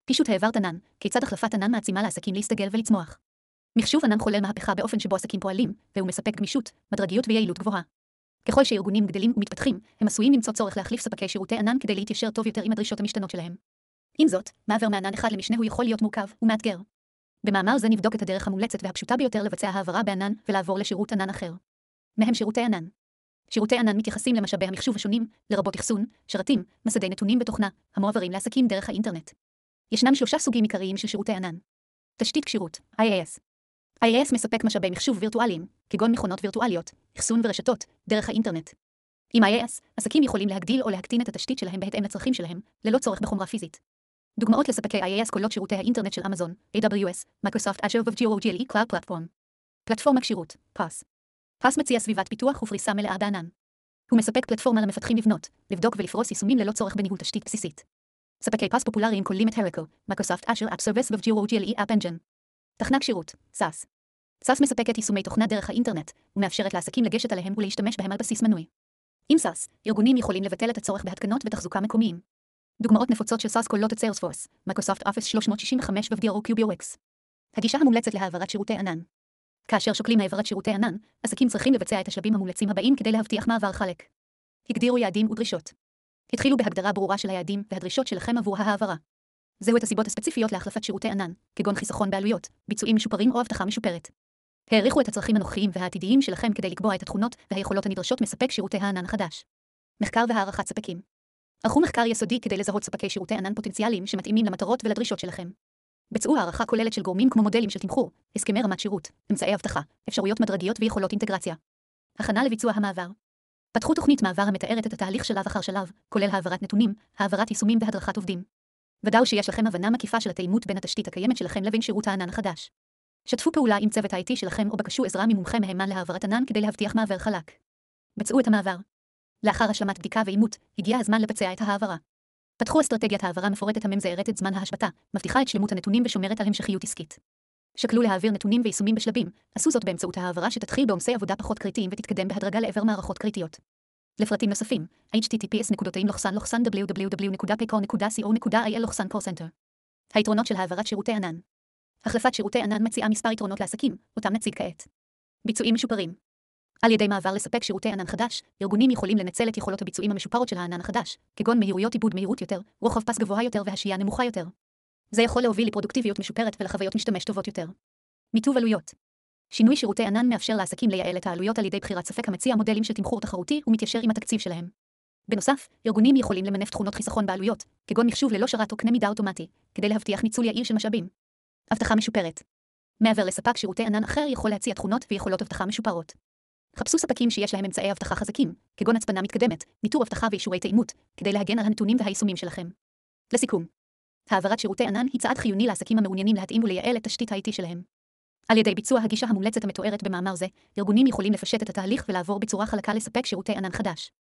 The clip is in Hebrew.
פישוט העברת ענן, כיצד החלפת ענן מעצימה לעסקים להסתגל ולצמוח. מחשוב ענן חולל מהפכה באופן שבו עסקים פועלים, והוא מספק גמישות, מדרגיות ויעילות גבוהה. ככל שארגונים גדלים ומתפתחים, הם עשויים למצוא צורך להחליף ספקי שירותי ענן כדי להתיישר טוב יותר עם הדרישות המשתנות שלהם. עם זאת, מעבר מענן אחד למשנהו יכול להיות מורכב ומאתגר. במאמר זה נבדוק את הדרך המומלצת והפשוטה ביותר לבצע העברה בענן ולעבור לשירות ענן אחר. מהם שירותי ענן. שירותי ענן מתייחסים למשאבי המחשוב השונים, לרבות אחסון, שרתים, מסדי נתונים ותוכנה, המועברים לעסקים דרך האינטרנט. ישנם 3 סוגים עיקריים של שירותי ענן. תשתית כשירות, IaaS. IaaS מספק משאבי מחשוב וירטואליים, כגון מכונות וירטואליות, אחסון ורשתות, דרך האינטרנט. עם IaaS, עסקים יכולים להגדיל או להקטין את התשתית שלהם בהתאם לצרכים שלהם, ללא צורך בחומרה פיזית. דוגמאות לספקי IaaS כוללות שירותי האינטרנט של אמזון, AWS, Microsoft Azure ו-Google Cloud Platform. פלטפורמה כשירות, PaaS. PaaS מציע סביבת פיתוח ופריסה מלאה בענן. הוא מספק פלטפורמה למפתחים לבנות, לבדוק ולפרוס יישומים ללא צורך בניהול תשתית בסיסית. ספקי PaaS פופולריים כוללים את Heroku, Microsoft Azure App Service ו-Google App Engine. תכנה כשירות, SaaS. SaaS מספקת יישומי תוכנה דרך האינטרנט, ומאפשרת לעסקים לגשת עליהם ולהשתמש בהם על בסיס מנוי. עם SaaS, ארגונים יכולים לבטל את הצורך בהתקנות ותחזוקה מקומיים. דוגמאות נפוצות של SaaS כוללות את Salesforce, Microsoft Office 365 ו-VROQBOX. הגישה המומלצת להעברת שירותי ענן. כאשר שוקלים העברת שירותי ענן, עסקים צריכים לבצע את השלבים המומלצים הבאים כדי להבטיח מעבר חלק. הגדירו יעדים ודרישות. התחילו בהגדרה ברורה של היעדים והדרישות שלכם עבור העברה. זהו את הסיבות הספציפיות להחלפת שירותי ענן, כגון חיסכון בעלויות, ביצועים משופרים או אבטחה משופרת. העריכו את הצרכים הנוכחיים והעתידיים שלכם כדי לקבוע את התכונות והיכולות הנדרשות מספק שירותי הענן החדש. מחקר והערכת ספקים. ערכו מחקר יסודי כדי לזהות ספקי שירותי ענן פוטנציאליים שמתאימים למטרות ולדרישות שלכם. ביצעו הערכה כוללת של גורמים כמו מודלים של תמחור, הסכמי רמת שירות, אמצעי אבטחה, אפשרויות מדרגיות ויכולות אינטגרציה. הכנה לביצוע המעבר. פתחו תוכנית מעבר המתארת את התהליך שלב אחר שלב, כולל העברת נתונים, העברת יישומים והדרכת עובדים. ודאו שיש לכם הבנה מקיפה של התאימות בין התשתית הקיימת שלכם לבין שירות הענן החדש. שתפו פעולה עם צוות ה-IT שלכם או בקשו עזרה ממומחה מהימן להעברת ענן כדי להבטיח מעבר חלק. ביצעו את המעבר. לאחר השלמת בדיקה ואימות, הגיע הזמן לבצע את ההעברה. פתחו אסטרטגיית העברה מפורטת הממזערת את זמן ההשבתה, מבטיחה את שלמות הנתונים ושומרת על המשכיות עסקית. שקלו להעביר נתונים ויישומים בשלבים, עשו זאת באמצעות העברה שתתחיל בעומסי עבודה פחות קריטיים ותתקדם בהדרגה לעבר מערכות קריטיות. לפרטים נוספים, https://www.paycor.co.il/callcenter. היתרונות של העברת שירותי ענן. החלפת שירותי ענן מציעה מספר יתרונות לעסקים, אותם נציג כעת. ביצועים משופרים. על ידי מעבר לספק שירותי ענן חדש, ארגונים יכולים לנצל את יכולות הביצועים המשופרות של הענן החדש, כגון מהירויות עיבוד מהירות יותר, רוחב פס גבוה יותר והשהייה נמוכה יותר. זה יכול להוביל לפרודוקטיביות משופרת ולחוויות משתמש טובות יותר. מיטוב עלויות. שינוי שירותי ענן מאפשר לעסקים לייעל את העלויות על ידי בחירת ספק המציע מודלים של תמחור תחרותי ומתיישר עם התקציב שלהם. בנוסף, ארגונים יכולים למנף תכונות חיסכון בעלויות, כגון מחשוב ללא שרת או קנה מידה אוטומטי, כדי להבטיח ניצול יעיל של משאבים. אבטחה משופרת. מעבר לספק שירותי ענן אחר יכול להציע תכונות ויכולות אבטחה משופרות. חפשו ספקים שיש להם אמצעי אבטחה חזקים, כגון הצפנה מתקדמת, ניטור אבטחה ואישורי תאימות, כדי להגן על הנתונים והיישומים שלכם. לסיכום, העברת שירותי ענן היא צעד חיוני לעסקים המעוניינים להתאים ולייעל את תשתית ה-IT שלהם. על ידי ביצוע הגישה המומלצת המתוארת במאמר זה, ארגונים יכולים לפשט את התהליך ולעבור בצורה חלקה לספק שירותי ענן חדש.